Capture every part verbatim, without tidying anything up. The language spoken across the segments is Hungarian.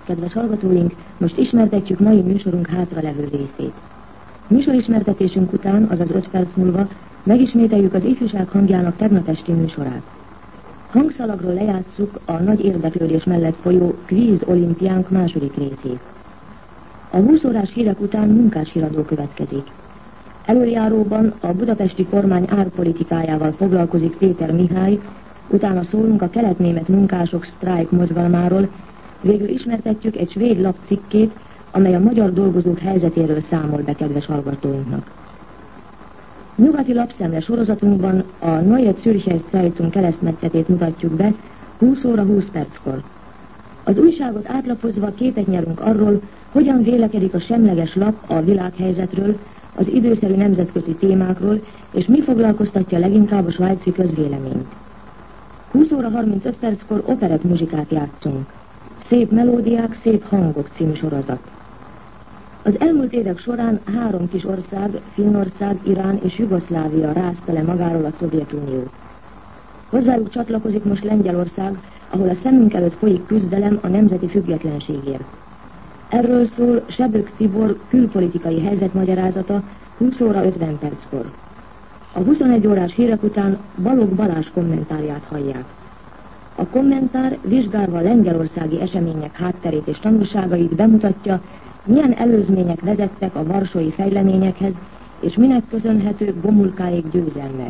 Kedves hallgatóink, most ismertetjük mai műsorunk hátralevő részét. Műsorismertetésünk után, azaz öt perc múlva, megismételjük az ifjúság hangjának tegnap esti műsorát. Hangszalagról lejátsszuk a nagy érdeklődés mellett folyó kvíz olimpiánk második részét. A húsz órás hírek után munkás híradó következik. Előjáróban a budapesti kormány árpolitikájával foglalkozik Péter Mihály, utána szólunk a kelet-német munkások sztrájk mozgalmáról, végül ismertetjük egy svéd lap cikkét, amely a magyar dolgozók helyzetéről számol be kedves hallgatóinknak. Nyugati lapszemle sorozatunkban a Neue Zürcher Zeitung keresztmetszetét mutatjuk be húsz óra húsz perckor. Az újságot átlapozva képet nyerünk arról, hogyan vélekedik a semleges lap a világhelyzetről, az időszerű nemzetközi témákról, és mi foglalkoztatja leginkább a svájci közvéleményt. húsz óra harmincöt perckor operett muzsikát játszunk. Szép melódiák, szép hangok című sorozat. Az elmúlt évek során három kis ország, Finnország, Irán és Jugoszlávia rázta le magáról a Szovjetuniót. Hozzájuk csatlakozik most Lengyelország, ahol a szemünk előtt folyik küzdelem a nemzeti függetlenségért. Erről szól Sebök Tibor külpolitikai helyzetmagyarázata húsz óra ötven perckor. A huszonegy órás hírek után Balogh Balázs kommentárját hallják. A kommentár vizsgálva a lengyelországi események hátterét és tanulságait bemutatja, milyen előzmények vezettek a varsói fejleményekhez, és minek köszönhető Gomulkáék győzelme.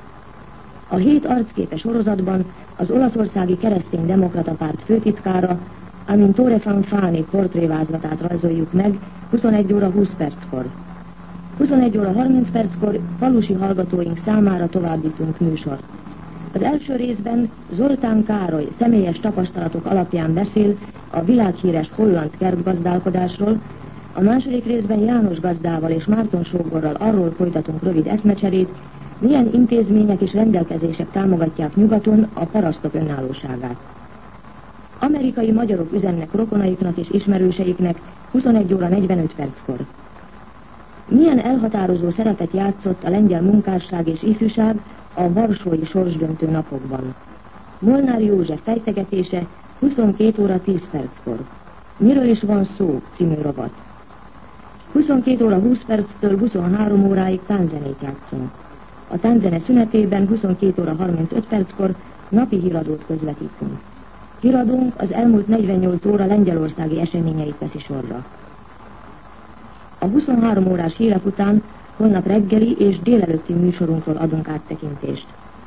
A hét arcképe sorozatban az olaszországi keresztény-demokrata párt főtitkára, Amintore Fanfani portrévázlatát rajzoljuk meg huszonegy óra húsz perckor. huszonegy óra harminc perckor falusi hallgatóink számára továbbítunk műsort. Az első részben Zoltán Károly személyes tapasztalatok alapján beszél a világhíres holland kertgazdálkodásról, a második részben János gazdával és Márton sógorral arról folytatunk rövid eszmecserét, milyen intézmények és rendelkezések támogatják nyugaton a parasztok önállóságát. Amerikai magyarok üzennek rokonaiknak és ismerőseiknek huszonegy óra negyvenöt perckor. Milyen elhatározó szerepet játszott a lengyel munkásság és ifjúság a varsói sorsdöntő napokban? Molnár József fejtegetése huszonkét óra tíz perckor. Miről is van szó című rovat. huszonkét óra húsz perctől huszonhárom óráig tánzenét játszunk. A tánzene szünetében huszonkét óra harmincöt perckor napi híradót közvetítünk. Híradónk az elmúlt negyvennyolc óra lengyelországi eseményeit veszi sorra. A huszonhárom órás hírek után holnap reggeli és délelőtti műsorunkról adunk áttekintést.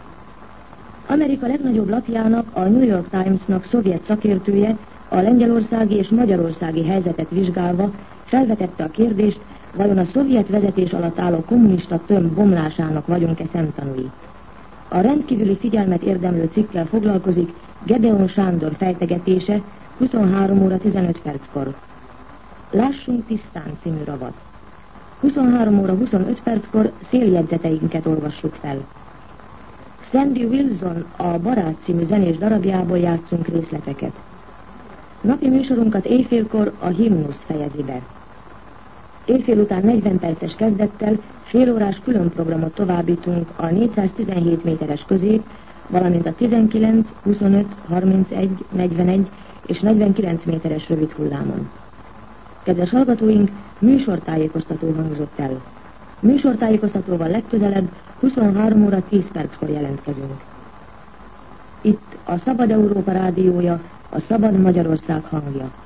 Amerika legnagyobb lapjának, a New York Timesnak szovjet szakértője a lengyelországi és magyarországi helyzetet vizsgálva felvetette a kérdést, vajon a szovjet vezetés alatt álló kommunista tömb bomlásának vagyunk-e szemtanúi. A rendkívüli figyelmet érdemlő cikkel foglalkozik Gedeon Sándor fejtegetése huszonhárom óra tizenöt perckor. Lássunk tisztán című ravat. huszonhárom óra huszonöt perckor széljegyzeteinket olvassuk fel. Sandy Wilson a Barát című zenés darabjából játszunk részleteket. Napi műsorunkat éjfélkor a himnusz fejezi be. Éjfél után negyven perces kezdettel félórás különprogramot továbbítunk a négyszáztizenhét méteres közép, valamint a tizenkilenc, huszonöt, harmincegy, negyvenegy és negyvenkilenc méteres rövid hullámon. Kedves hallgatóink, műsortájékoztató hangzott el. Műsortájékoztatóval legközelebb huszonhárom óra tíz perckor jelentkezünk. Itt a Szabad Európa rádiója, a Szabad Magyarország hangja.